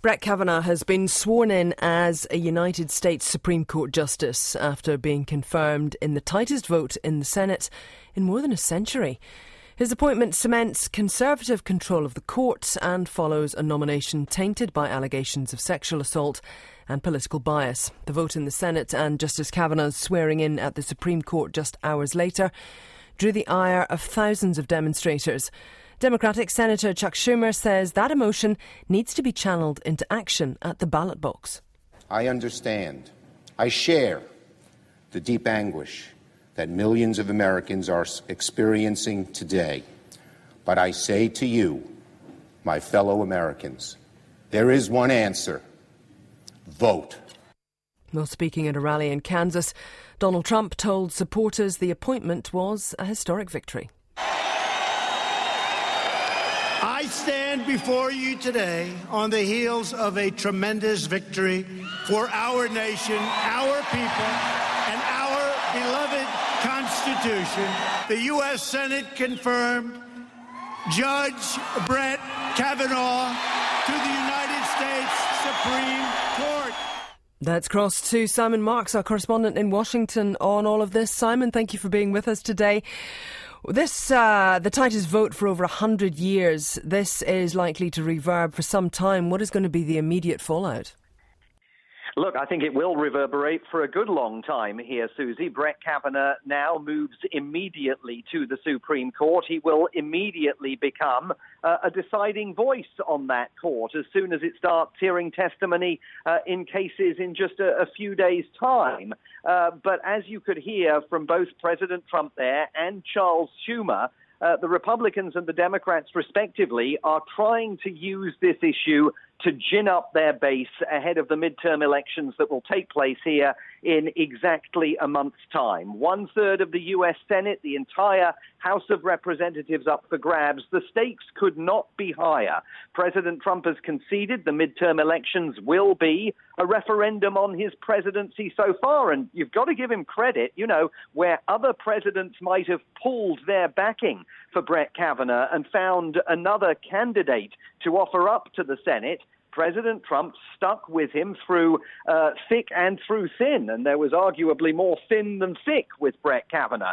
Brett Kavanaugh has been sworn in as a United States Supreme Court Justice after being confirmed in the tightest vote in the Senate in more than a century. His appointment cements conservative control of the court and follows a nomination tainted by allegations of sexual assault and political bias. The vote in the Senate and Justice Kavanaugh's swearing in at the Supreme Court just hours later drew the ire of thousands of demonstrators. Democratic Senator Chuck Schumer says that emotion needs to be channeled into action at the ballot box. I understand. I share the deep anguish that millions of Americans are experiencing today. But I say to you, my fellow Americans, there is one answer. Vote. While speaking at a rally in Kansas, Donald Trump told supporters the appointment was a historic victory. I stand before you today on the heels of a tremendous victory for our nation, our people, and our beloved Constitution. The U.S. Senate confirmed Judge Brett Kavanaugh to the United States Supreme Court. Let's cross to Simon Marks, our correspondent in Washington, on all of this. Simon, thank you for being with us today. This, the tightest vote for over 100 years. This is likely to reverb for some time. What is going to be the immediate fallout? Look, I think it will reverberate for a good long time here, Susie. Brett Kavanaugh now moves immediately to the Supreme Court. He will immediately become a deciding voice on that court as soon as it starts hearing testimony in cases in just a few days' time. But as you could hear from both President Trump there and Charles Schumer, the Republicans and the Democrats, respectively, are trying to use this issue to gin up their base ahead of the midterm elections that will take place here in exactly a month's time. 1/3 of the U.S. Senate, the entire House of Representatives up for grabs. The stakes could not be higher. President Trump has conceded the midterm elections will be a referendum on his presidency so far, and you've got to give him credit, where other presidents might have pulled their backing for Brett Kavanaugh and found another candidate to offer up to the Senate. President Trump stuck with him through thick and through thin, and there was arguably more thin than thick with Brett Kavanaugh.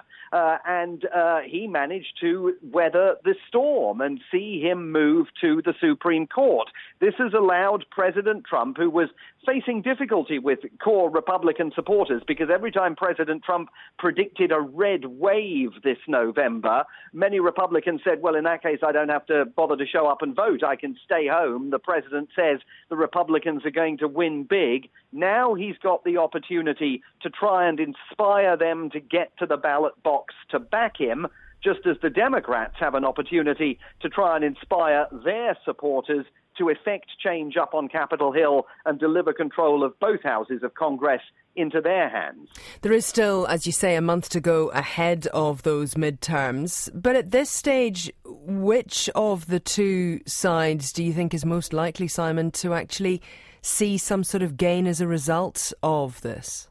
And he managed to weather the storm and see him move to the Supreme Court. This has allowed President Trump, who was facing difficulty with core Republican supporters, because every time President Trump predicted a red wave this November, many Republicans said, well, in that case, I don't have to bother to show up and vote. I can stay home. The president says the Republicans are going to win big. Now he's got the opportunity to try and inspire them to get to the ballot box to back him, just as the Democrats have an opportunity to try and inspire their supporters to effect change up on Capitol Hill and deliver control of both houses of Congress into their hands. There is still, as you say, a month to go ahead of those midterms. But at this stage, which of the two sides do you think is most likely, Simon, to actually see some sort of gain as a result of this?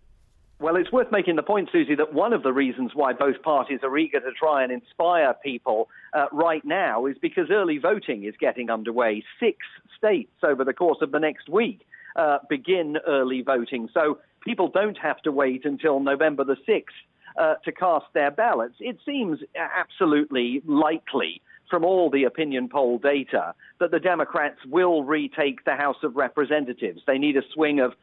Well, it's worth making the point, Susie, that one of the reasons why both parties are eager to try and inspire people right now is because early voting is getting underway. 6 states over the course of the next week begin early voting. So people don't have to wait until November the 6th to cast their ballots. It seems absolutely likely from all the opinion poll data that the Democrats will retake the House of Representatives. They need a swing of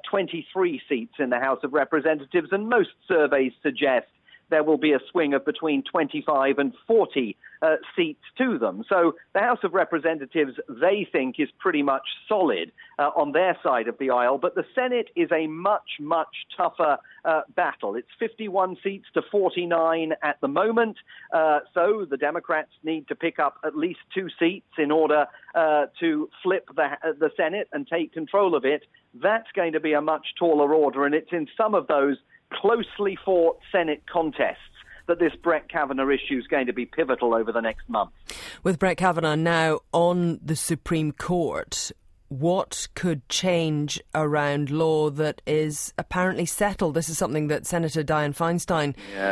23 seats in the House of Representatives, and most surveys suggest there will be a swing of between 25 and 40 seats to them. So the House of Representatives, they think, is pretty much solid on their side of the aisle. But the Senate is a much, much tougher battle. It's 51 seats to 49 at the moment. So the Democrats need to pick up at least 2 seats in order to flip the Senate and take control of it. That's going to be a much taller order, and it's in some of those closely fought Senate contests that this Brett Kavanaugh issue is going to be pivotal over the next month. With Brett Kavanaugh now on the Supreme Court, what could change around law that is apparently settled? This is something that Senator Dianne Feinstein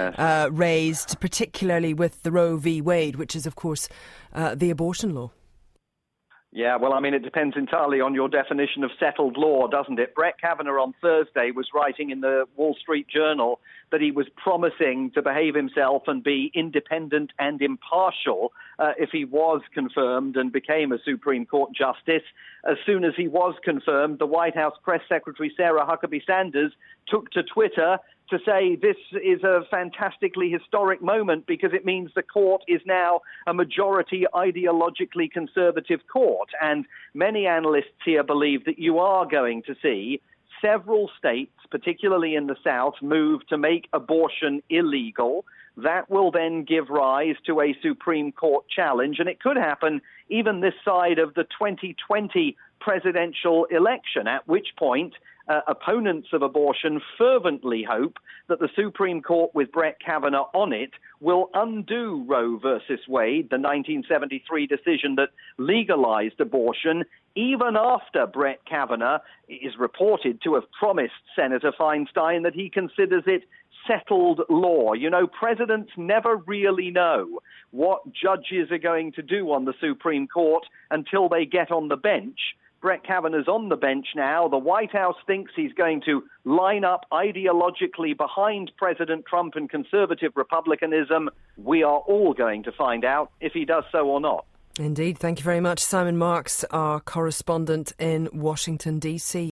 raised, particularly with the Roe v. Wade, which is, of course, the abortion law. Yeah, well, I mean, it depends entirely on your definition of settled law, doesn't it? Brett Kavanaugh on Thursday was writing in the Wall Street Journal that he was promising to behave himself and be independent and impartial if he was confirmed and became a Supreme Court justice. As soon as he was confirmed, the White House Press Secretary Sarah Huckabee Sanders took to Twitter to say this is a fantastically historic moment because it means the court is now a majority ideologically conservative court. And many analysts here believe that you are going to see several states, particularly in the South, move to make abortion illegal. That will then give rise to a Supreme Court challenge, and it could happen even this side of the 2020 presidential election, at which point opponents of abortion fervently hope that the Supreme Court, with Brett Kavanaugh on it, will undo Roe versus Wade, the 1973 decision that legalized abortion, even after Brett Kavanaugh is reported to have promised Senator Feinstein that he considers it settled law. You know, presidents never really know what judges are going to do on the Supreme Court until they get on the bench. Brett Kavanaugh's on the bench now. The White House thinks he's going to line up ideologically behind President Trump and conservative republicanism. We are all going to find out if he does so or not. Indeed. Thank you very much, Simon Marks, our correspondent in Washington, D.C.